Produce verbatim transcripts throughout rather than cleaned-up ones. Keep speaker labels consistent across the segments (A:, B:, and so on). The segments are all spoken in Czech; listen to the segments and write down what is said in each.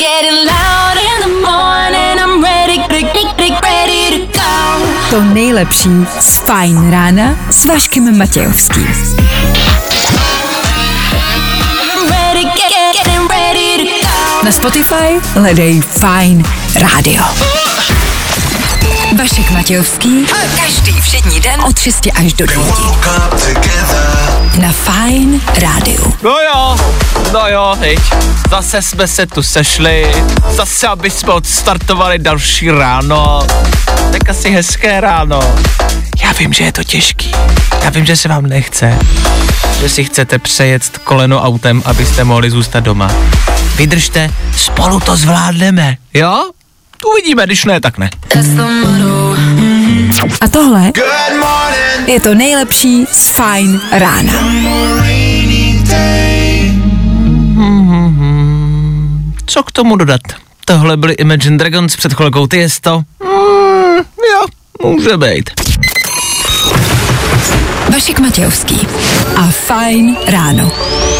A: To nejlepší z Fajn rána s Vaškem Matějovským. Na Spotify hledej Fajn rádio. Vašek Matějovský. Každý všední den od šesti až do devíti. Na Fajn rádiu.
B: No jo, no jo, hej. Zase jsme se tu sešli, zase aby jsme odstartovali další ráno. Tak asi hezké ráno. Já vím, že je to těžký. Já vím, že se vám nechce. Že si chcete přejet koleno autem, abyste mohli zůstat doma. Vydržte, spolu to zvládneme, jo? Uvidíme, když ne, tak ne.
A: A tohle je to nejlepší z Fajn rána.
B: Co k tomu dodat? Tohle byly Imagine Dragons před chvilkou, Tiesto. Mm, jo, může být.
A: Vašek Matějovský a Fajn ráno.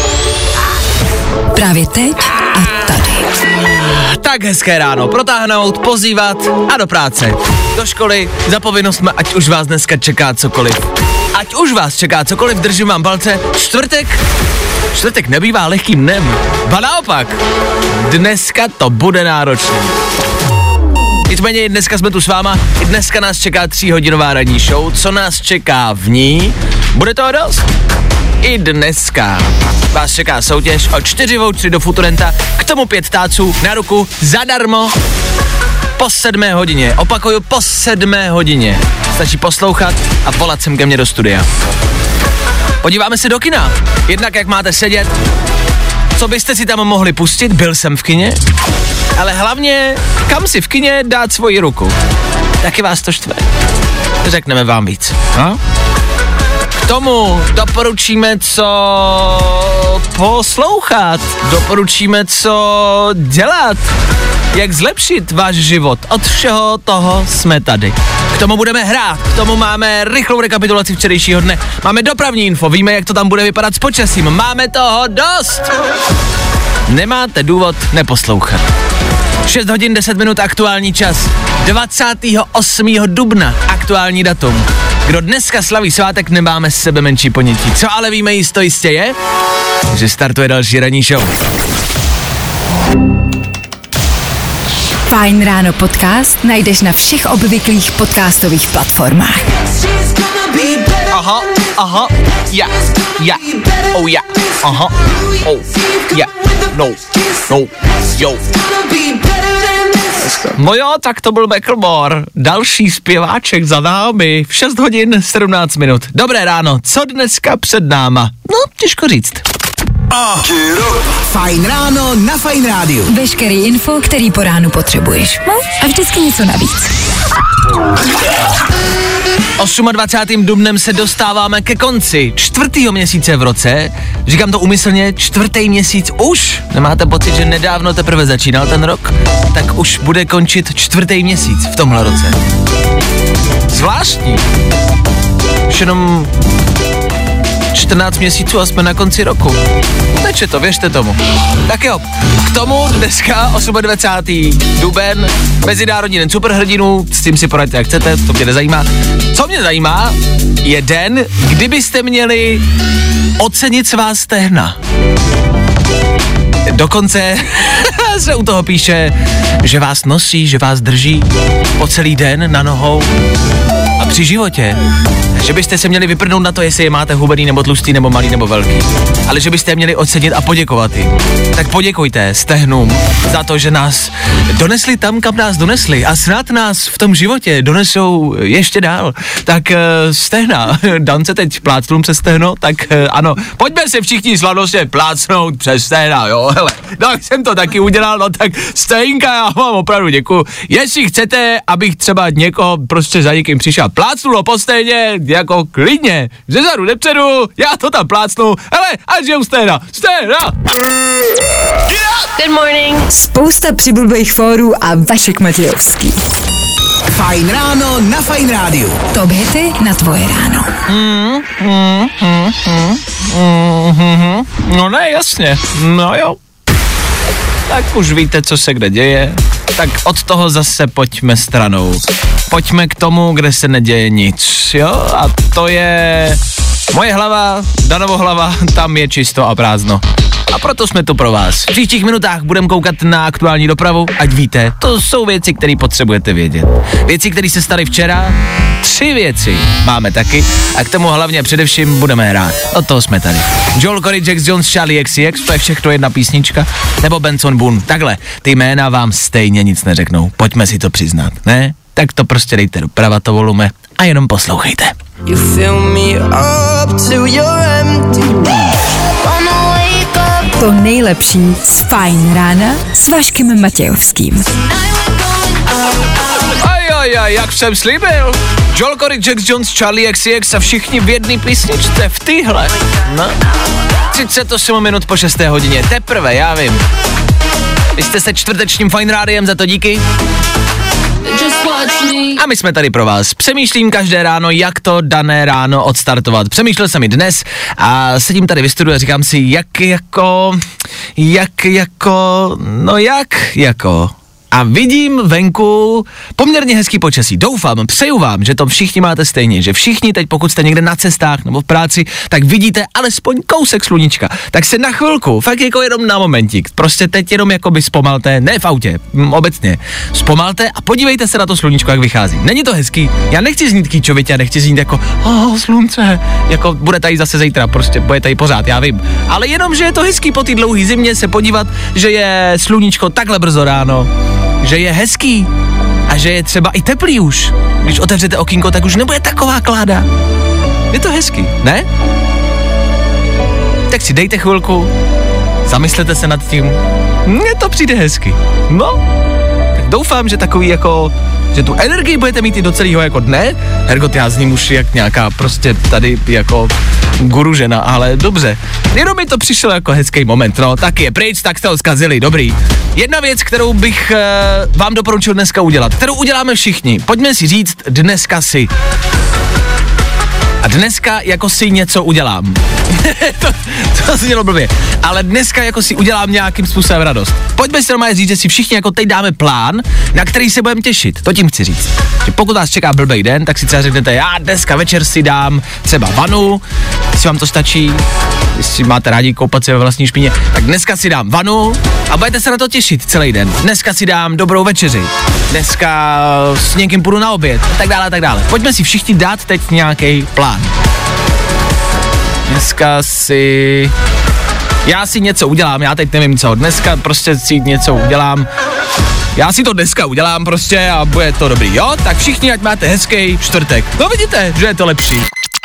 A: Právě teď a tady.
B: Tak hezké ráno, protáhnout, pozývat a do práce. Do školy, za povinnostmi, ať už vás dneska čeká cokoliv. Ať už vás čeká cokoliv, držím vám palce. Čtvrtek, čtvrtek nebývá lehkým dnem. Ba naopak, dneska to bude náročné. Nicméně dneska jsme tu s váma, i dneska nás čeká tříhodinová ranní show. Co nás čeká v ní? Bude toho dost? I dneska vás čeká soutěž o čtyři vouchery do Futurenta, k tomu pět táců na ruku zadarmo po sedmé hodině. Opakuju, po sedmé hodině. Stačí poslouchat a volat sem ke mně do studia. Podíváme se do kina. Jednak jak máte sedět, co byste si tam mohli pustit, byl jsem v kině, ale hlavně kam si v kině dát svoji ruku. Taky vás to štve. Řekneme vám víc. No? K tomu doporučíme, co poslouchat, doporučíme, co dělat, jak zlepšit váš život. Od všeho toho jsme tady. K tomu budeme hrát, k tomu máme rychlou rekapitulaci včerejšího dne, máme dopravní info, víme, jak to tam bude vypadat s počasím, máme toho dost. Nemáte důvod neposlouchat. šest hodin deset minut aktuální čas, dvacátého osmého dubna aktuální datum. Kdo dneska slaví svátek, nemáme s sebe menší ponětí. Co ale víme jisto jistě je, že startuje další ranní show.
A: Fajn ráno podcast najdeš na všech obvyklých podcastových platformách.
B: Aha, aha, ja, ja, oh ja, aha, oh, ja, no, no, jo. No jo, tak to byl Macklemore. Další zpěváček za námi. V šest hodin sedmnáct minut. Dobré ráno, co dneska před náma? No, těžko říct.
C: Fajn ráno na Fajn rádiu.
A: Veškerý info, který po ránu potřebuješ. No a vždycky něco navíc.
B: dvacátým osmým dubnem se dostáváme ke konci čtvrtého měsíce v roce. Říkám to úmyslně, čtvrtý měsíc už. Nemáte pocit, že nedávno teprve začínal ten rok? Tak už bude končit čtvrtý měsíc v tomhle roce. Zvláštní. Už jenom čtrnáct měsíců a jsme na konci roku. Neče to, věřte tomu. Tak jo, k tomu dneska dvacátého osmého duben, Mezinárodní den superhrdinů, s tím si poraďte jak chcete, to mě nezajímá. Co mě zajímá, je den, kdybyste měli ocenit svá stehna. Dokonce se u toho píše, že vás nosí, že vás drží po celý den na nohou a při životě. Že byste se měli vyprdnout na to, jestli je máte hubený nebo tlustý nebo malý nebo velký. Ale že byste je měli ocenit a poděkovat jim. Tak poděkujte stehnům za to, že nás donesli tam, kam nás donesli a snad nás v tom životě donesou ještě dál. Tak uh, stehna, dám se teď plácnům přes stehno, tak uh, ano, pojďme se všichni slavnostně plácnout přes stehna, jo, hele. No, jak jsem to taky udělal, no tak stehinka, já vám opravdu děkuju. Jestli chcete, abych třeba někoho prostě za někým přišel plácnul po stehně, jako klidně, zezadu, nepředu, já to tam plácnu, hele, až žijou stehna, stehna!
A: Good morning. Spousta přibulbých fórů a Vašek Matějovský.
C: Fajn ráno na Fajn rádiu.
A: Top hity na tvoje ráno.
B: Mm, mm, mm, mm, mm, mm, no ne, jasně, no jo. tak už víte, co se kde děje. Tak od toho zase pojďme stranou. Pojďme k tomu, kde se neděje nic, jo? A to je moje hlava, Danovo hlava, tam je čisto a prázdno. A proto jsme tu pro vás. V příštích minutách budeme koukat na aktuální dopravu, ať víte, to jsou věci, které potřebujete vědět. Věci, které se staly včera, tři věci máme taky a k tomu hlavně především budeme hrát. Od toho jsme tady. Joel Corey, Jax Jones, Charlie X C X, to je všechno jedna písnička, nebo Benson Boone. Takhle, ty jména vám stejně nic neřeknou, pojďme si to přiznat, ne? Tak to prostě dejte doprava to volume a jenom poslouchejte. You fill me up till you're empty.
A: To nejlepší z Fajn rána s Vaškem Matějovským.
B: Aj, aj, aj, jak jsem slíbil. Joel Corey, Jax Jones, Charlie X C X a všichni v jedné písničce, v téhle. No. třicet osm minut po šesté hodině, teprve, já vím. Vy jste se čtvrtečním Fajn rádiem, za to díky. A my jsme tady pro vás. Přemýšlím každé ráno, jak to dané ráno odstartovat. Přemýšlel jsem i dnes a sedím tady ve studiu a říkám si, jak jako, jak jako, no jak jako. A vidím venku poměrně hezký počasí. Doufám, přeju vám, že to všichni máte stejně, že všichni teď, pokud jste někde na cestách nebo v práci, tak vidíte alespoň kousek sluníčka. Tak se na chvilku, fakt jako jenom na momentík, prostě teď jenom jakoby zpomalte, ne v autě, m, obecně, zpomalte a podívejte se na to sluníčko, jak vychází. Není to hezký? Já nechci znít kýčovitě, nechci znít jako, oh, slunce, jako bude tady zase zítra, prostě bude tady pořád, já vím. Ale jenom, že je to hezký po té dlouhé zimě se podívat, že je sluníčko takhle brzo ráno, že je hezký a že je třeba i teplý už. Když otevřete okýnko, tak už nebude taková kláda. Je to hezký, ne? Tak si dejte chvilku, zamyslete se nad tím. Mně to přijde hezky. No, tak doufám, že takový jako, že tu energii budete mít i do celého jako dne. Hergot, já z ním už jak nějaká prostě tady jako guru žena, ale dobře. Jenom mi to přišlo jako hezký moment, no, tak je pryč, tak jste ho zkazili, dobrý. Jedna věc, kterou bych uh, vám doporučil dneska udělat, kterou uděláme všichni, pojďme si říct dneska si. A dneska jako si něco udělám. to, to se dělo blbě. Ale dneska jako si udělám nějakým způsobem radost. Pojďme si normálně říct, že si všichni jako teď dáme plán, na který se budeme těšit. To tím chci říct. Že pokud vás čeká blbej den, tak si třeba řeknete, já dneska večer si dám třeba vanu, jestli vám to stačí, jestli máte rádi koupat se ve vlastní špíně, tak dneska si dám vanu a budete se na to těšit celý den. Dneska si dám dobrou večeři. Dneska s někým půjdu na oběd. A tak dále, a tak dále. Pojďme si všichni dát teď nějaký plán. Dneska si... Já si něco udělám, já teď nevím co, dneska prostě si něco udělám. Já si to dneska udělám prostě a bude to dobrý, jo? Tak všichni, ať máte hezký čtvrtek. No vidíte, že je to lepší.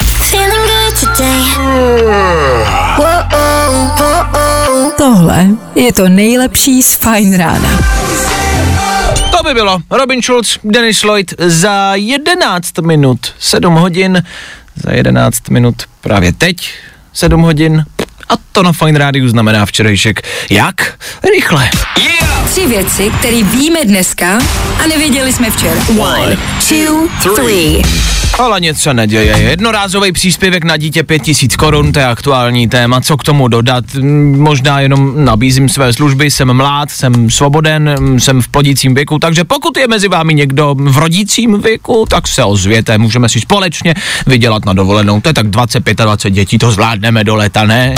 A: Tohle je to nejlepší z Fajn rána.
B: To by bylo. Robin Schulz, Dennis Lloyd za jedenáct minut, sedm hodin, za jedenáct minut právě teď, sedm hodin. A to na Fajn rádiu znamená včerejšek. Jak? Rychle.
A: Yeah! Tři věci, které víme dneska a nevěděli jsme včera. One, two, three.
B: Ale nic se neděje. Jednorázový příspěvek na dítě pět tisíc korun, to je aktuální téma. Co k tomu dodat? Možná jenom nabízím své služby, jsem mlád, jsem svoboden, jsem v plodícím věku, takže pokud je mezi vámi někdo v rodícím věku, tak se ozvěte, můžeme si společně vydělat na dovolenou. To je tak dvacet pět dvacet dětí, to zvládneme do léta, ne?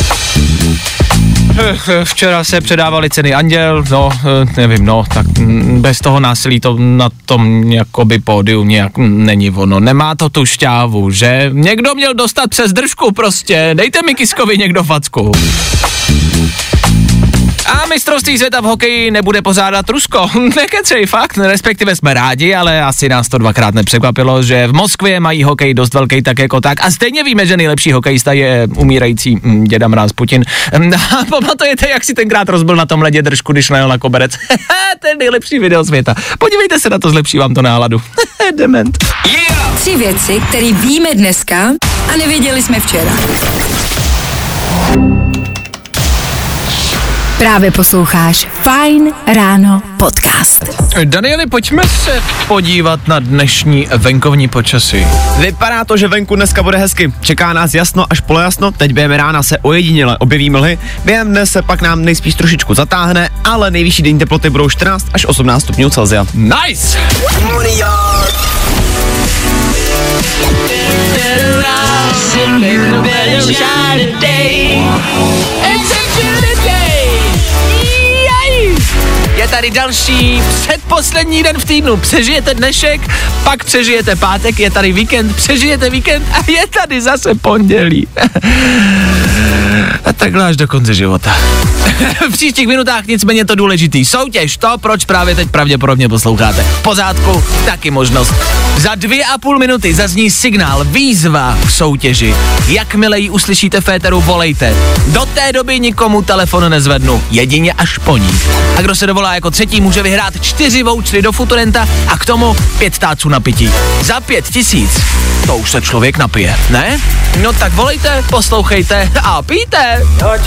B: Včera se předávali ceny Anděl, no, nevím, no, tak bez toho násilí to na tom jakoby pódiu nějak není ono, nemá to tu šťávu, že? Někdo měl dostat přes držku prostě, dejte mi Kiskovi někdo facku. A mistrovství světa v hokeji nebude pořádat Rusko. Nekecej, fakt, respektive jsme rádi, ale asi nás to dvakrát nepřekvapilo, že v Moskvě mají hokej dost velký tak jako tak. A stejně víme, že nejlepší hokejista je umírající děda Mráz Putin. A pamatujete, jak si tenkrát rozbil na tom ledě držku, když najel na koberec? To je nejlepší video světa. Podívejte se na to, zlepší vám to náladu. Dement.
A: Yeah! Tři věci, které víme dneska a nevěděli jsme včera. Právě posloucháš Fajn ráno podcast.
B: Danieli, pojďme se podívat na dnešní venkovní počasí.
D: Vypadá to, že venku dneska bude hezky. Čeká nás jasno až polojasno, teď během rána se ojediněle objeví mlhy, během dne se pak nám nejspíš trošičku zatáhne, ale nejvyšší denní teploty budou čtrnáct až osmnáct stupňů Celsia.
B: Nice! Je tady další předposlední den v týdnu. Přežijete dnešek, pak přežijete pátek, je tady víkend, přežijete víkend a je tady zase pondělí. A takhle až do konce života. V příštích minutách nicméně to důležitý. Soutěž, to, proč právě teď pravděpodobně posloucháte. V pořádku, taky možnost. Za dvě a půl minuty zazní signál, výzva k soutěži. Jakmile ji uslyšíte v éteru, volejte. Do té doby nikomu telefon nezvednu, jedině až po ní. A kdo se dovolá jako třetí, může vyhrát čtyři vouchery do Futurenta a k tomu pět táců na pití. Za pět tisíc. To už se člověk napije, ne? No tak volejte, poslouchejte a pijte.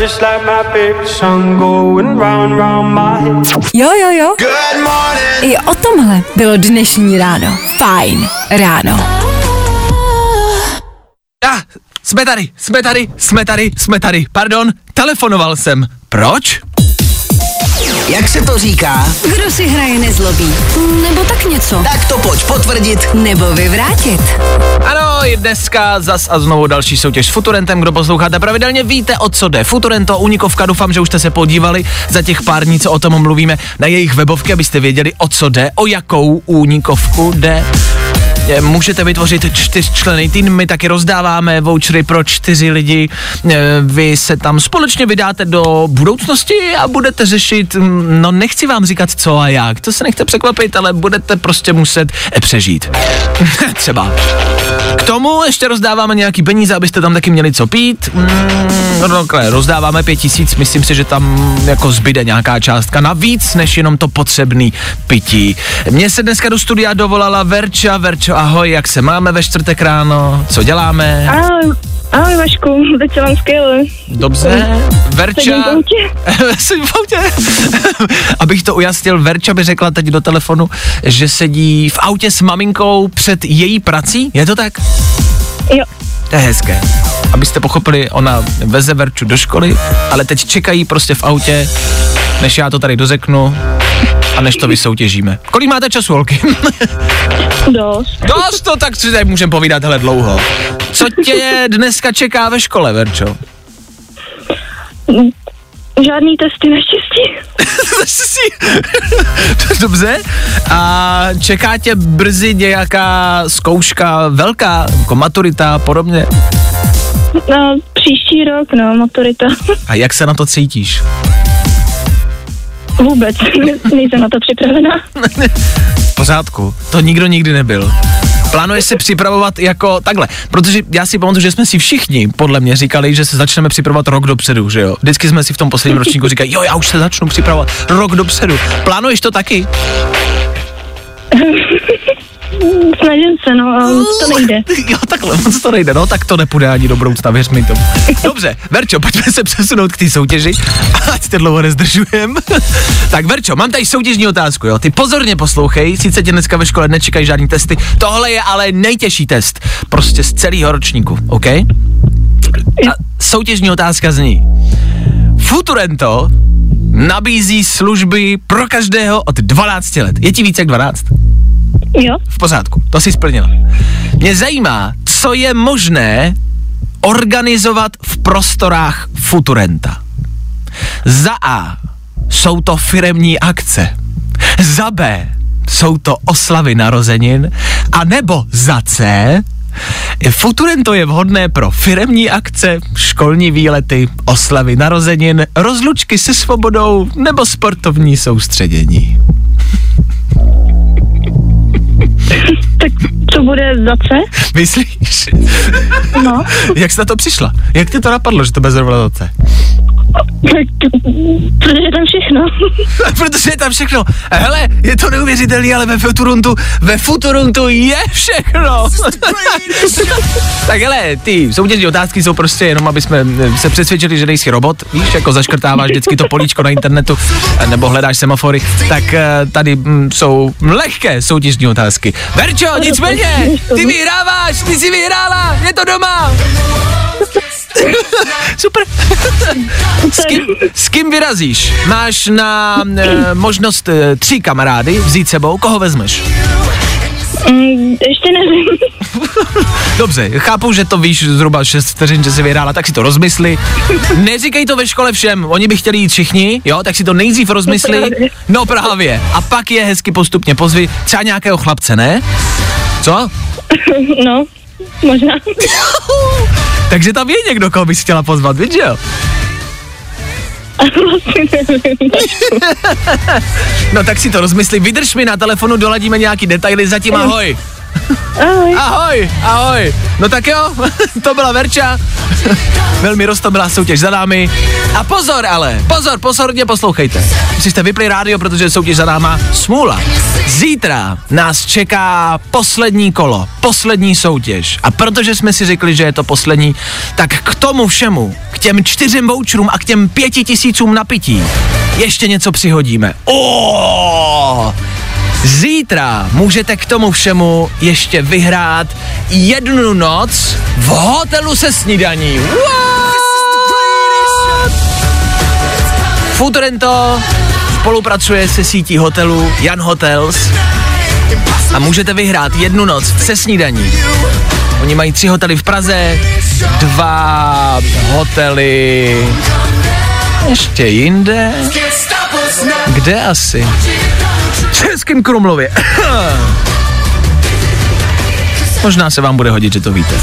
A: Jo, jo, jo. I o tomhle bylo dnešní ráno. Fajn ráno.
B: Ah, jsme tady, jsme tady, jsme tady, jsme tady. Pardon, telefonoval jsem. Proč?
C: Jak se to říká?
A: Kdo si hraje nezlobí? Nebo tak něco.
C: Tak to pojď potvrdit.
A: Nebo vyvrátit.
B: Ano, je dneska zas a znovu další soutěž s Futurentem. Kdo posloucháte pravidelně, víte, o co jde. Futurento, únikovka, doufám, že už jste se podívali za těch pár dní, co o tom mluvíme, na jejich webovky, abyste věděli, o co jde, o jakou únikovku jde. Můžete vytvořit čtyřčlenný tým, my taky rozdáváme vouchery pro čtyři lidi, vy se tam společně vydáte do budoucnosti a budete řešit, no nechci vám říkat co a jak, to se nechte překvapit, ale budete prostě muset přežít. Třeba. K tomu ještě rozdáváme nějaký peníze, abyste tam taky měli co pít. Mm, rozdáváme pět tisíc, myslím si, že tam jako zbyde nějaká částka navíc, než jenom to potřebný pití. Mně se dneska do studia dovolala Verča. Verčo, ahoj, jak se máme ve čtvrtek ráno? Co děláme?
E: Ahoj, ahoj Vašku, teď se vám skvěle.
B: Dobře, Verča...
E: Sedím v autě.
B: Sedím v autě. Abych to ujasnil, Verča by řekla teď do telefonu, že sedí v autě s maminkou před její prací, je to tak?
E: Jo.
B: To je hezké. Abyste pochopili, ona veze Verču do školy, ale teď čekají prostě v autě, než já to tady dořeknu a než to vysoutěžíme. Kolik máte času, holky?
E: Dost.
B: Dost, to tak si tady můžeme povídat hele dlouho. Co tě dneska čeká ve škole, Verčo?
E: Žádný testy naštěstí.
B: Dobře. A čeká tě brzy nějaká zkouška velká, jako maturita a podobně?
E: No, příští rok, no, maturita.
B: A jak se na to cítíš?
E: Vůbec, nejsem na to připravená.
B: V pořádku, to nikdo nikdy nebyl. Plánuješ se připravovat jako takhle, protože já si pamatuju, že jsme si všichni podle mě říkali, že se začneme připravovat rok dopředu, že jo? Vždycky jsme si v tom posledním ročníku říkali, jo, já už se začnu připravovat rok dopředu. Plánuješ to taky?
E: Snažím se, no, ale to nejde.
B: Jo, takhle, moc to nejde, no, tak to nepůjde ani do budoucna, věř mi tomu. Dobře, Verčo, pojďme se přesunout k té soutěži, ať te dlouho nezdržujem. Tak Verčo, mám tady soutěžní otázku, jo, ty pozorně poslouchej, sice tě dneska ve škole nečekají žádný testy, tohle je ale nejtěžší test, prostě z celého ročníku, OK? A soutěžní otázka zní, Futurento nabízí služby pro každého od dvanácti let, je ti víc jak dvanáct?
E: Jo.
B: V pořádku, to si splnila. Mě zajímá, co je možné organizovat v prostorách Futurenta. Za A jsou to firemní akce, za B jsou to oslavy narozenin, a nebo za C Futurento je vhodné pro firemní akce, školní výlety, oslavy narozenin, rozlučky se svobodou nebo sportovní soustředění.
E: Tak co bude za C?
B: Myslíš?
E: No.
B: Jak jsi na to přišla? Jak ti to napadlo, že to bude zrovna za C?
E: Tak, protože tam všechno. všechno.
B: Protože je tam všechno. Hele, je to neuvěřitelný, ale ve Futuruntu, ve Futuruntu je všechno. Tak hele, ty soutěžní otázky jsou prostě jenom, aby jsme se přesvědčili, že nejsi robot, víš, jako zaškrtáváš vždycky to políčko na internetu, nebo hledáš semafory, tak tady m, jsou lehké soutěžní otázky. Verčo, nicméně, ty vyhráváš, ty jsi vyhrála, je to doma. Super. S kým, s kým vyrazíš? Máš na e, možnost e, tři kamarády vzít sebou, koho vezmeš?
E: Mm, ještě nevím.
B: Dobře, chápu, že to víš zhruba šest vteřin, že jsi vyhrála, tak si to rozmysli. Neříkej to ve škole všem, oni by chtěli jít všichni, jo, tak si to nejdřív rozmysli. No právě. A pak je hezky postupně pozvi, třeba nějakého chlapce, ne? Co?
E: No, možná.
B: Takže tam je někdo, koho bys chtěla pozvat, víš, jo?
E: Vlastně nevím.
B: No tak si to rozmysli, vydrž mi na telefonu, doladíme nějaký detaily, zatím ahoj.
E: Ahoj.
B: Ahoj, ahoj. No tak jo, to byla Verča. Velmi roztomilá soutěž za námi. A pozor ale, pozor, pozorně poslouchejte. Si jste vypli rádio, protože soutěž za náma smůla. Zítra nás čeká poslední kolo, poslední soutěž. A protože jsme si řekli, že je to poslední, tak k tomu všemu, k těm čtyřem voucherům a k těm pěti tisícům na pití, ještě něco přihodíme. Oh! Zítra můžete k tomu všemu ještě vyhrát jednu noc v hotelu se snídaní. What? Futurento spolupracuje se sítí hotelů Jan Hotels a můžete vyhrát jednu noc se snídaní. Oni mají tři hotely v Praze, dva hotely ještě jinde. Kde asi? V Českém Krumlově. Možná se vám bude hodit, že to víte.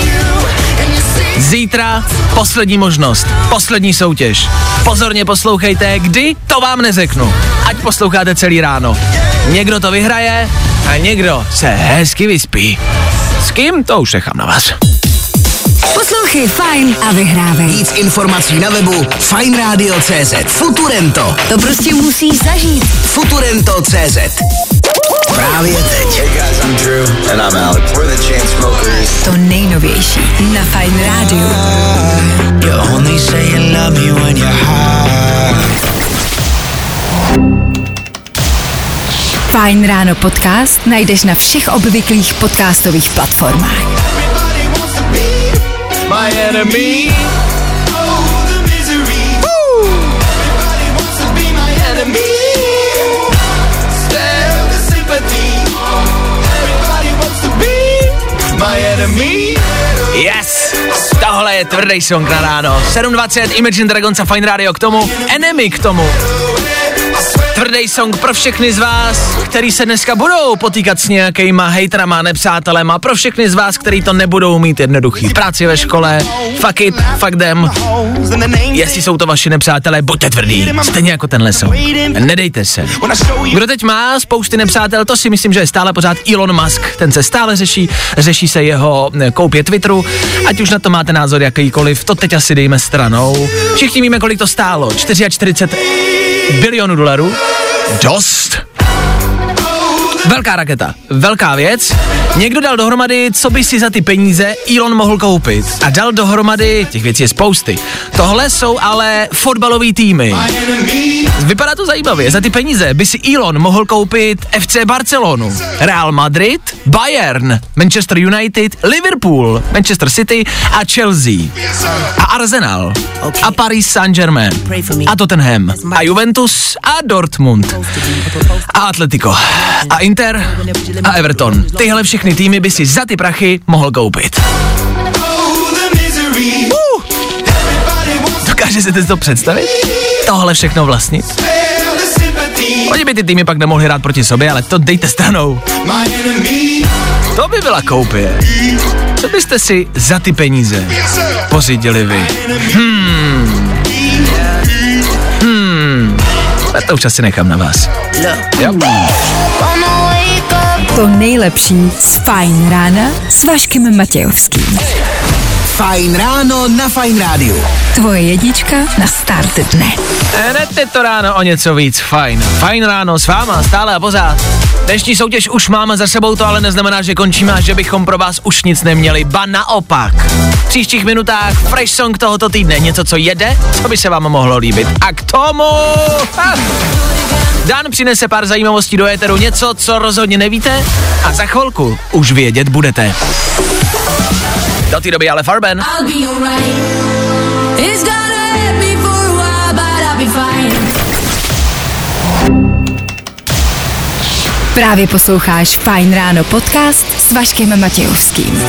B: Zítra poslední možnost, poslední soutěž. Pozorně poslouchejte, kdy, to vám neřeknu. Ať posloucháte celý ráno. Někdo to vyhraje a někdo se hezky vyspí. S kým? To už nechám na vás.
A: Poslouchej Fajn a vyhrávej.
C: Víc informací na webu fajn rádio tečka cé zet. Futurento.
A: To prostě musíš zažít.
C: Futurento tečka cé zet. Právě teď.
F: Hey guys, I'm Drew. And I'm Alex. We're the Chainsmokers.
A: To nejnovější na Fajn rádiu.
F: You only say you love me when you're high.
A: Fajn ráno podcast najdeš na všech obvyklých podcastových platformách.
B: My enemy.
F: Oh, the misery.
B: Woo.
F: Everybody wants to be my enemy. Stand the sympathy. Everybody wants to be my enemy.
B: Yes! Tohle je tvrdý song na ráno. sedm dvacet, Imagine Dragons a Fine Radio k tomu, Enemy k tomu. Tvrdý song pro všechny z vás, který se dneska budou potýkat s nějakýma hejtrama, nepřátelema, pro všechny z vás, který to nebudou mít jednoduchý. V práci, ve škole, fuck it, fuck them. Jestli jsou to vaši nepřátelé, buďte tvrdý, stejně jako tenhle song. Nedejte se. Kdo teď má spousty nepřátel, to si myslím, že je stále pořád Elon Musk. Ten se stále řeší, řeší se jeho koupě Twitteru, ať už na to máte názor jakýkoliv, to teď asi dejme stranou. Všichni víme, kolik to stálo, čtyřicet čtyři bilionů dolarů. Dost. Velká raketa, velká věc. Někdo dal dohromady, co by si za ty peníze Elon mohl koupit. A dal dohromady, těch věcí je spousty. Tohle jsou ale fotbalový týmy. Vypadá to zajímavě, za ty peníze by si Elon mohl koupit F C Barcelonu, Real Madrid, Bayern, Manchester United, Liverpool, Manchester City a Chelsea. A Arsenal. A Paris Saint-Germain. A Tottenham. A Juventus a Dortmund. A Atletico. A Inter a Everton. Tyhle všechny týmy by si za ty prachy mohl koupit. Uh. Dokáže si to představit? Tohle všechno vlastnit? Oni by ty týmy pak nemohli hrát proti sobě, ale to dejte stranou. To by byla koupě. Co byste si za ty peníze pořídili vy? Hmm. Hmm. A to už asi nechám na vás. Jo.
A: To nejlepší z Fajn rána s Vaškem Matějovským.
C: Fajn ráno na Fajn rádiu.
A: Tvoje jednička na start dne.
B: Hned je to ráno o něco víc fajn. Fajn ráno s váma stále a pořád. Dnešní soutěž už máme za sebou, to ale neznamená, že končíme a že bychom pro vás už nic neměli. Ba naopak. V příštích minutách fresh song tohoto týdne. Něco, co jede, co by se vám mohlo líbit. A k tomu... Ha, Dan přinese pár zajímavostí do éteru, něco, co rozhodně nevíte a za chvilku už vědět budete. Do té doby ale Farben.
A: Právě posloucháš Fajn ráno podcast s Vaškem Matějovským.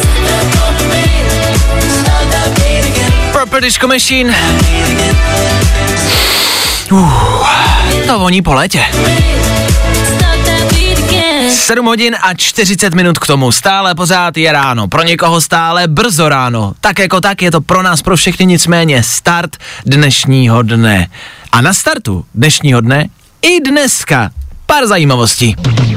B: Purple Disco Machine. Uh, to voní po létě. sedm hodin a čtyřicet minut k tomu. Stále pořád je ráno. Pro někoho stále brzo ráno. Tak jako tak je to pro nás, pro všechny, nicméně start dnešního dne. A na startu dnešního dne i dneska pár zajímavostí.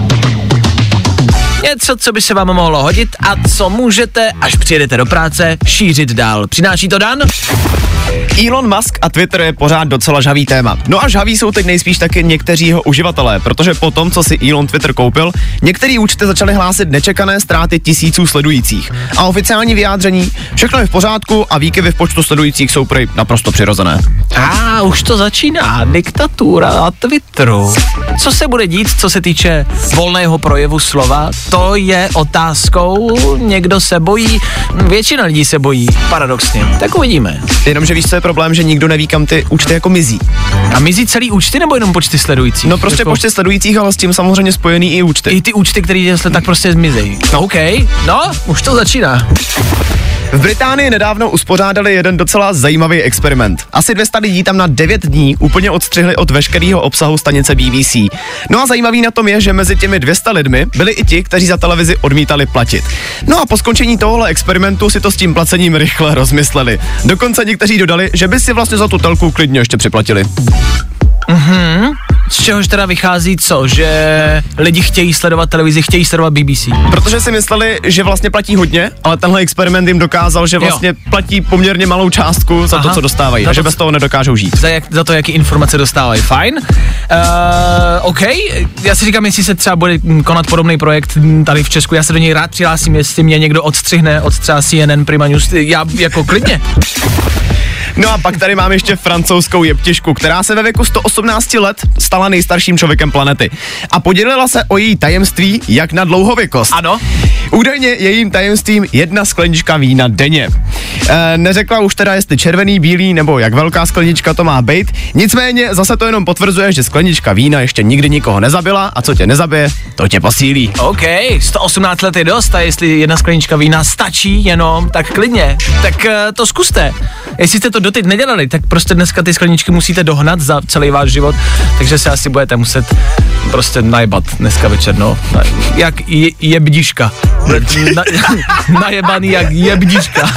B: Něco, co by se vám mohlo hodit a co můžete, až přijedete do práce, šířit dál. Přináší to Dan?
D: Elon Musk a Twitter je pořád docela žhavý téma. No a žhaví jsou teď nejspíš taky někteří jeho uživatelé, protože po tom, co si Elon Twitter koupil, některý účty začaly hlásit nečekané ztráty tisíců sledujících. A oficiální vyjádření, všechno je v pořádku a výkyvy v počtu sledujících jsou prý naprosto přirozené.
B: A už to začíná, diktatura na Twitteru. Co se bude dít, co se týče volného projevu slova, to je otázkou, někdo se bojí, většina lidí se bojí, paradoxně, tak uvidíme.
D: Jenomže víš, co je problém, že nikdo neví, kam ty účty jako mizí.
B: A mizí celý účty nebo jenom počty sledujících?
D: No prostě
B: jako...
D: počty sledujících, ale s tím samozřejmě spojený i účty.
B: I ty účty, které jestli tak prostě zmizejí. No OK, no, už to začíná.
D: V Británii nedávno uspořádali jeden docela zajímavý experiment. Asi dvě stě lidí tam na devět dní úplně odstřihli od veškerého obsahu stanice B B C. No a zajímavý na tom je, že mezi těmi dvěma sty lidmi byli i ti, kteří za televizi odmítali platit. No a po skončení tohohle experimentu si to s tím placením rychle rozmysleli. Dokonce někteří dodali, že by si vlastně za tu telku klidně ještě připlatili.
B: Mhm. Z čehož teda vychází co? Že lidi chtějí sledovat televizi, chtějí sledovat B B C.
D: Protože si mysleli, že vlastně platí hodně, ale tenhle experiment jim dokázal, že vlastně jo. platí poměrně malou částku za Aha. to, co dostávají. Za a že to, bez toho nedokážou žít.
B: Za, jak, za to, jaký informace dostávají. Fajn. Uh, OK. Já si říkám, jestli se třeba bude konat podobný projekt tady v Česku. Já se do něj rád přihlásím, jestli mě někdo odstřihne od třeba C N N, Prima News. Já jako klidně.
D: No a pak tady mám ještě francouzskou jeptišku, která se ve věku sto osmnáct let stala nejstarším člověkem planety. A podělila se o její tajemství, jak na dlouhověkost.
B: Ano.
D: Údajně jejím tajemstvím jedna sklenička vína denně. E, neřekla už teda, jestli červený, bílý nebo jak velká sklenička to má být. Nicméně zase to jenom potvrzuje, že sklenička vína ještě nikdy nikoho nezabila a co tě nezabije, to tě posílí.
B: OK, sto osmnáct let je dost a jestli jedna sklenička vína stačí jenom, tak klidně. Tak e, to zkuste. Jestli jste to doteď nedělali, tak prostě dneska ty skleničky musíte dohnat za celý váš život, takže se asi budete muset prostě najebat dneska večer, no. Jak je, jebdiška. Na, najebaný jak jebdiška.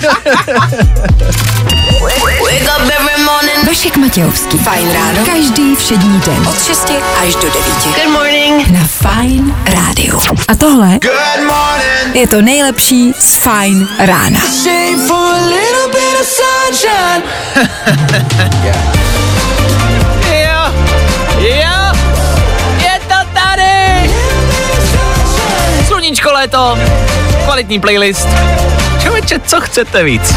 A: Vašek Matějovský. Fajn ráno. Každý všední den. Od šesti až do devíti. Good morning. Na Fajn rádiu. A tohle je to nejlepší z Fajn rána.
B: Jo, jo, je to tady. Sluníčko, léto, kvalitní playlist. Člověče, co chcete víc?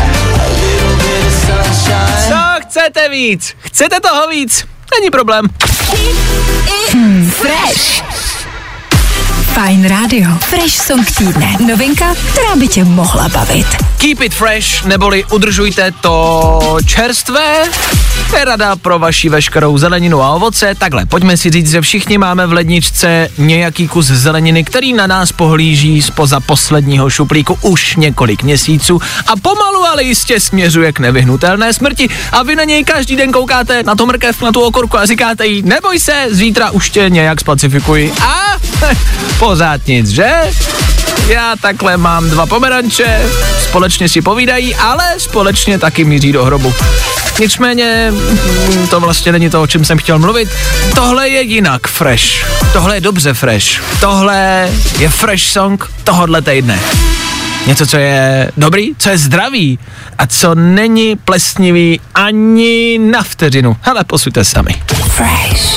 B: Co chcete víc? Chcete toho víc? Není problém.
A: Hmm, fresh. Fajn rádio. Fresh song týdne. Novinka, která by tě mohla bavit.
B: Keep it fresh, neboli udržujte to čerstvé. To je rada pro vaši veškerou zeleninu a ovoce. Takhle, pojďme si říct, že všichni máme v ledničce nějaký kus zeleniny, který na nás pohlíží zpoza posledního šuplíku už několik měsíců a pomalu, ale jistě směřuje k nevyhnutelné smrti. A vy na něj každý den koukáte, na tu mrkev, na tu okurku a říkáte jí, neboj se, zítra už tě nějak spacifikuji. A pořád nic, že? Já takhle mám dva pomeranče, společně si povídají, ale společně taky míří do hrobu. Nicméně, to vlastně není to, o čem jsem chtěl mluvit. Tohle je jinak fresh. Tohle je dobře fresh. Tohle je fresh song tohodle týdne. Něco, co je dobrý, co je zdravý a co není plesnivý ani na vteřinu. Hele, posuďte sami. Fresh.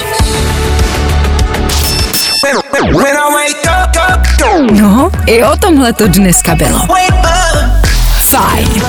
A: No, i o tomhle to dneska bylo. Fajn.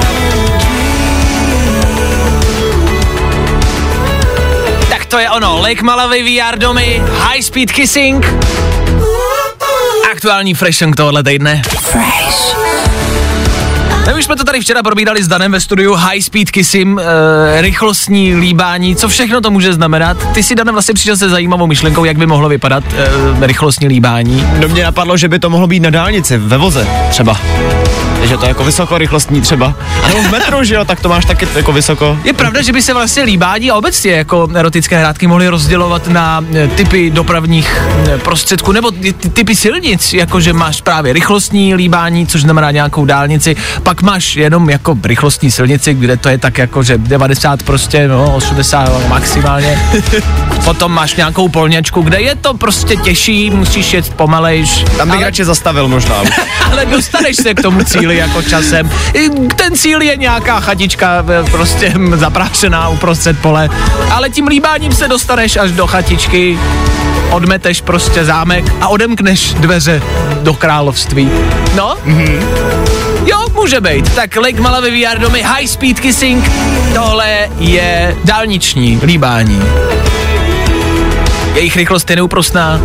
B: Tak to je ono. Lake Malawi, V R domy, High Speed Kissing. Aktuální fresh song tohohle týdne. Fresh. My už jsme to tady včera probírali s Danem ve studiu, High Speed Kissing, e, rychlostní líbání, co všechno to může znamenat. Ty si, Dane, vlastně přišel se zajímavou myšlenkou, jak by mohlo vypadat e, rychlostní líbání.
D: No mě napadlo, že by to mohlo být na dálnici, ve voze třeba. Že to je jako vysokorychlostní třeba. A nebo v metru, že jo, tak to máš taky jako vysoko.
B: Je pravda, že by se vlastně líbání a obecně jako erotické hrátky mohly rozdělovat na typy dopravních prostředků nebo typy silnic, jakože máš právě rychlostní líbání, což znamená nějakou dálnici, pak máš jenom jako rychlostní silnici, kde to je tak jako, že devadesát prostě, no, osmdesát maximálně. Potom máš nějakou polněčku, kde je to prostě těžší, musíš jet pomalejš.
D: Tam bych ale... radši zastavil možná.
B: Ale dostaneš se k tomu cíli jako časem. Ten cíl je nějaká chatička prostě zaprášená uprostřed pole, ale tím líbáním se dostaneš až do chatičky, odmeteš prostě zámek a odemkneš dveře do království. No? Mm-hmm. Jo, může být. Tak Lake Malawi, V R domy, High Speed Kissing, tohle je dálniční líbání. Jejich rychlost je neúprosná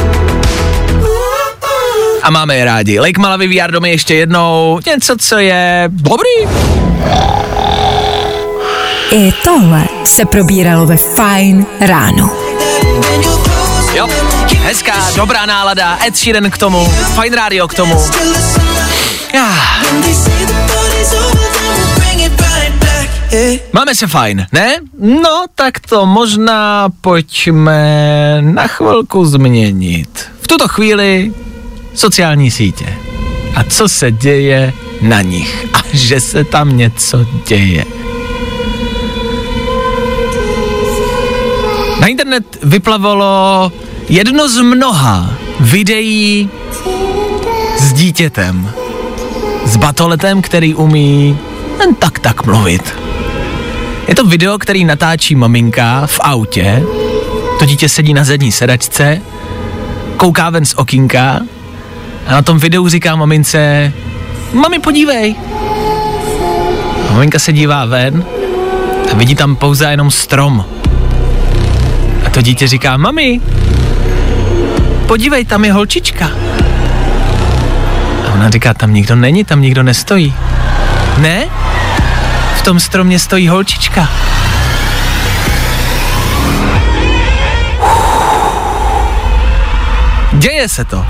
B: a máme je rádi. Lake Malawi, V R domy ještě jednou, něco, co je dobrý.
A: I tohle se probíralo ve Fajn ráno.
B: Jo, hezká, dobrá nálada, Ed Sheeran k tomu, Fajn rádio k tomu. Ah. Máme se fajn, ne? No, tak to možná pojďme na chvilku změnit. V tuto chvíli sociální sítě. A co se děje na nich? A že se tam něco děje. Na internet vyplavalo jedno z mnoha videí s dítětem. S batoletem, který umí jen tak tak mluvit. Je to video, který natáčí maminka v autě. To dítě sedí na zadní sedačce, kouká ven z okýnka a na tom videu říká mamince: mami, podívej. A maminka se dívá ven a vidí tam pouze jenom strom. A to dítě říká: mami, podívej, tam je holčička. A ona říká: tam nikdo není, tam nikdo nestojí. Ne? V tom stromě stojí holčička. Děje se to.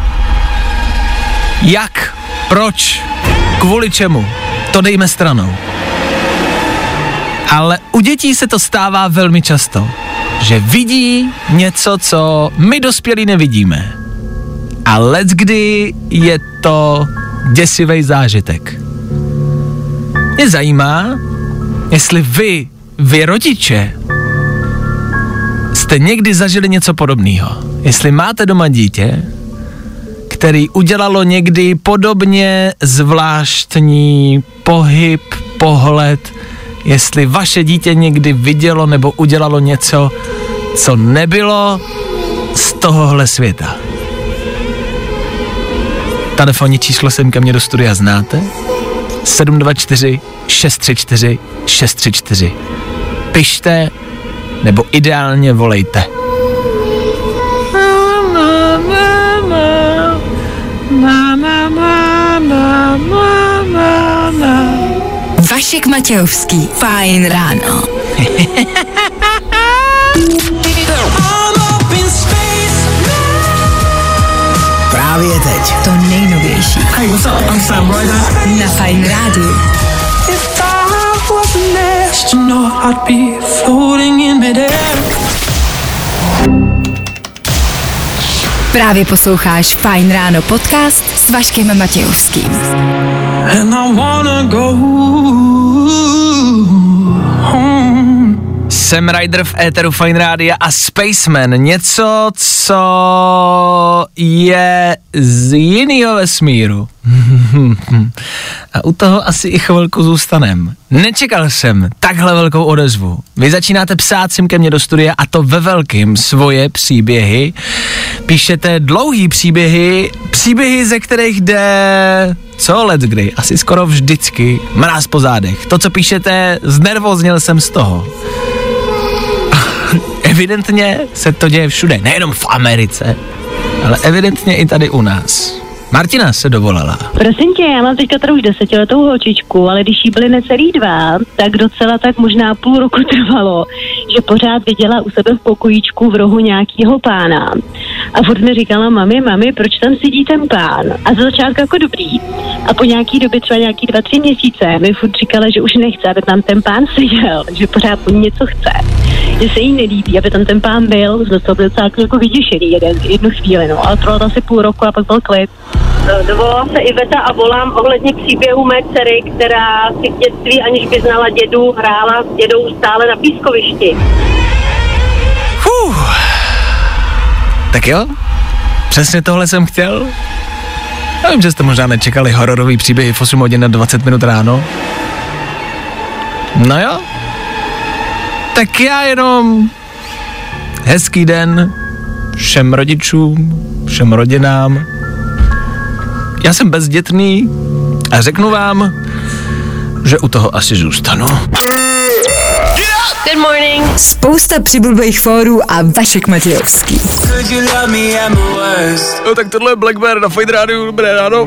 B: Jak? Proč? Kvůli čemu? To dejme stranou. Ale u dětí se to stává velmi často, že vidí něco, co my dospělí nevidíme. A leckdy je to děsivý zážitek. Mě zajímá, jestli vy, vy rodiče, jste někdy zažili něco podobného. Jestli máte doma dítě, který udělalo někdy podobně zvláštní pohyb, pohled, jestli vaše dítě někdy vidělo nebo udělalo něco, co nebylo z tohohle světa. Telefonní číslo sem ke mně do studia znáte? sedm dva čtyři šest tři čtyři šest tři čtyři. Pište nebo ideálně volejte.
A: Vašek Matějovský, Fajn ráno.
C: Právě teď.
A: To nejnovější.
F: Hey, what's up? I'm Sam Ryder.
A: Na Fajn rádiu. Právě posloucháš Fajn ráno podcast s Vaškem Matějovským.
B: Sam Ryder v éteru Fine Rádia a Spaceman. Něco, co je z jiného vesmíru. A u toho asi i chvilku zůstanem. Nečekal jsem takhle velkou odezvu. Vy začínáte psát sem ke mně do studia a to ve velkým svoje příběhy. Píšete dlouhý příběhy, příběhy, ze kterých jde co let kdy, asi skoro vždycky mráz po zádech. To, co píšete, znervózněl jsem z toho. Evidentně se to děje všude, nejenom v Americe, ale evidentně i tady u nás. Martina se dovolala.
E: Prosím tě, já mám teďka tady už desetiletou holčičku, ale když jí byly necelý dva, tak docela tak možná půl roku trvalo, že pořád viděla u sebe v pokojíčku v rohu nějakýho pána. A furt mi říkala, mami, mami, proč tam sedí ten pán? A za začátku jako dobrý. A po nějaký době, třeba nějaký dva, tři měsíce, mi furt říkala, že už nechce, aby tam ten pán seděl, že pořád po ní něco chce. Že se jí nelíbí, aby tam ten pán byl, že to byl docela jako vyděšený jeden, jednu chvíli, no. Ale trvalo to asi půl roku a pak byl klid.
G: Dovolala se Iveta a volám ohledně příběhu mé dcery, která si v dětství, aniž by znala dědu, hrála s dědou stále na pískovišti.
B: Fuh. Tak jo, přesně tohle jsem chtěl. Já vím, že jste možná nečekali hororový příběhy v osm hodin na dvacet minut ráno. No jo. Tak já jenom hezký den všem rodičům, všem rodinám. Já jsem bezdětný a řeknu vám, že u toho asi zůstanu.
A: Good morning. Spousta přibulbých fórů a Vašek Matějovský.
B: No tak tohle je Black Bear na Fine Rádiu, dobré ráno.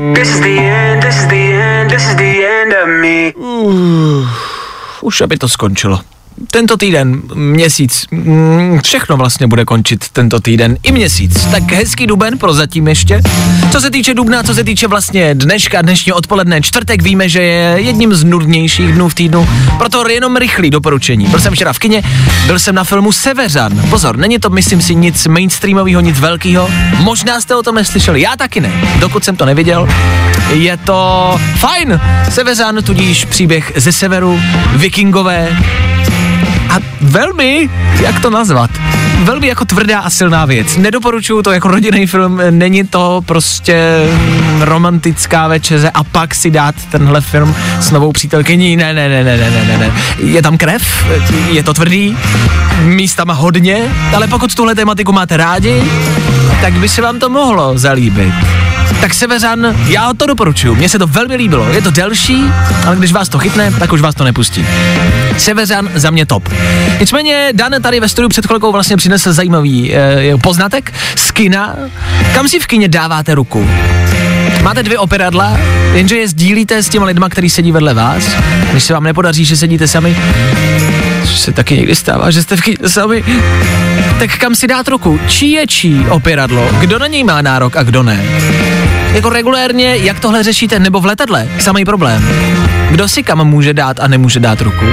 B: Uh, už aby to skončilo. Tento týden, měsíc, všechno vlastně bude končit tento týden i měsíc. Tak hezký duben prozatím ještě. Co se týče dubna, co se týče vlastně dneška, dnešního odpoledne, čtvrtek, víme, že je jedním z nudnějších dnů v týdnu, proto jenom rychlý doporučení. Byl jsem včera v kině, byl jsem na filmu Severan. Pozor, není to, myslím si, nic mainstreamového, nic velkého. Možná jste o tom neslyšeli, já taky ne, dokud jsem to neviděl. Je to fajn. Severan, tudíž příběh ze severu, vikingové. A velmi, jak to nazvat, velmi jako tvrdá a silná věc. Nedoporučuju to jako rodinný film, není to prostě romantická večeře a pak si dát tenhle film s novou přítelkyní. Ne, ne, ne, ne, ne, ne, ne. Je tam krev, je to tvrdý, místama hodně, ale pokud tuhle tematiku máte rádi, tak by se vám to mohlo zalíbit. Tak Severan, já to doporučuju, mně se to velmi líbilo, je to delší, ale když vás to chytne, tak už vás to nepustí. Severan za mě top. Nicméně Dan tady ve studiu před chvilkou vlastně přinesl zajímavý eh, poznatek z kina. Kam si v kině dáváte ruku? Máte dvě operadla, jenže je sdílíte s těma lidma, který sedí vedle vás. Když se vám nepodaří, že sedíte sami, což se taky někdy stává, že jste v kině sami, tak kam si dát ruku? Čí je čí operadlo? Kdo na něj má nárok a kdo ne? Jako regulérně, jak tohle řešíte, nebo v letadle? Samý problém. Kdo si kam může dát a nemůže dát ruku?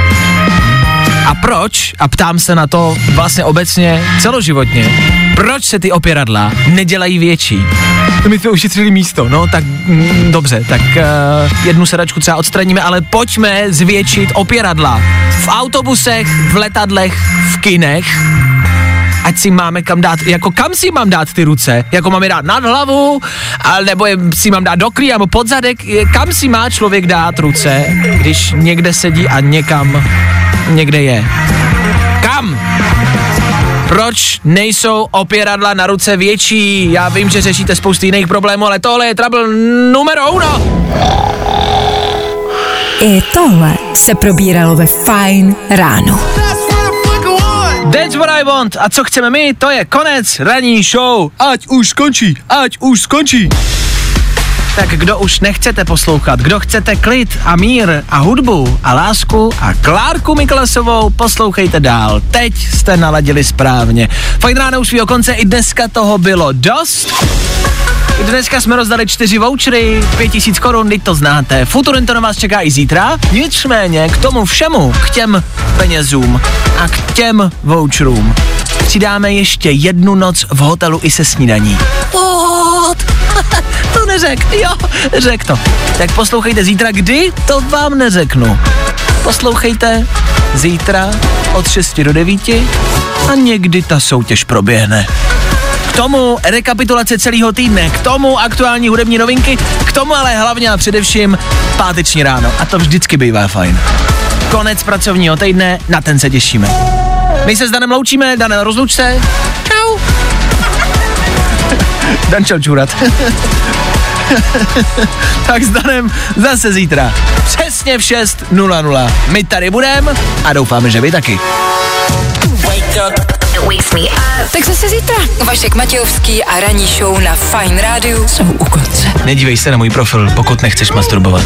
B: A proč, a ptám se na to vlastně obecně celoživotně, proč se ty opěradla nedělají větší? My jsme ušetřili místo, no tak mm, dobře, tak uh, jednu sedačku třeba odstraníme, ale pojďme zvětšit opěradla. V autobusech, v letadlech, v kinech. Ať si máme kam dát, jako kam si mám dát ty ruce, jako mám je dát nad hlavu, ale nebo je, si mám dát do klí, nebo pod zadek, kam si má člověk dát ruce, když někde sedí a někam, někde je. Kam? Proč nejsou opěradla na ruce větší? Já vím, že řešíte spoustu jiných problémů, ale tohle je trouble numero uno.
A: I tohle se probíralo ve Fajn ráno.
B: That's what I want. A co chceme my, to je konec ranní show. Ať už skončí, ať už skončí. Tak kdo už nechcete poslouchat, kdo chcete klid a mír a hudbu a lásku a Klárku Miklasovou, poslouchejte dál. Teď jste naladili správně. Fajn ráno u svýho konce, i dneska toho bylo dost. I dneska jsme rozdali čtyři vouchery, pět tisíc korun, teď to znáte. Futurento na vás čeká i zítra, nicméně k tomu všemu, k těm penězům a k těm voucherům přidáme ještě jednu noc v hotelu i se snídaní. What? To neřek, jo, řek to. Tak poslouchejte zítra, kdy, to vám neřeknu. Poslouchejte zítra od šesti do devíti a někdy ta soutěž proběhne. K tomu rekapitulace celého týdne, k tomu aktuální hudební novinky, k tomu ale hlavně a především páteční ráno. A to vždycky bývá fajn. Konec pracovního týdne, na ten se těšíme. My se s Danem loučíme, Dane, rozluč se. Čau. Dan čel čůrat. Tak s Danem zase zítra. Přesně v šest nula nula. My tady budeme a doufáme, že vy taky.
A: Tak zase zítra. Vašek Matějovský a ranní show na Fajn rádiu jsou u konce.
B: Nedívej se na můj profil, pokud nechceš masturbovat.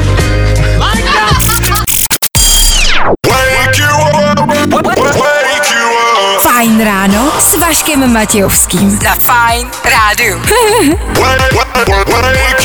A: Fajn ráno s Vaškem Matějovským. Na Fajn rádiu.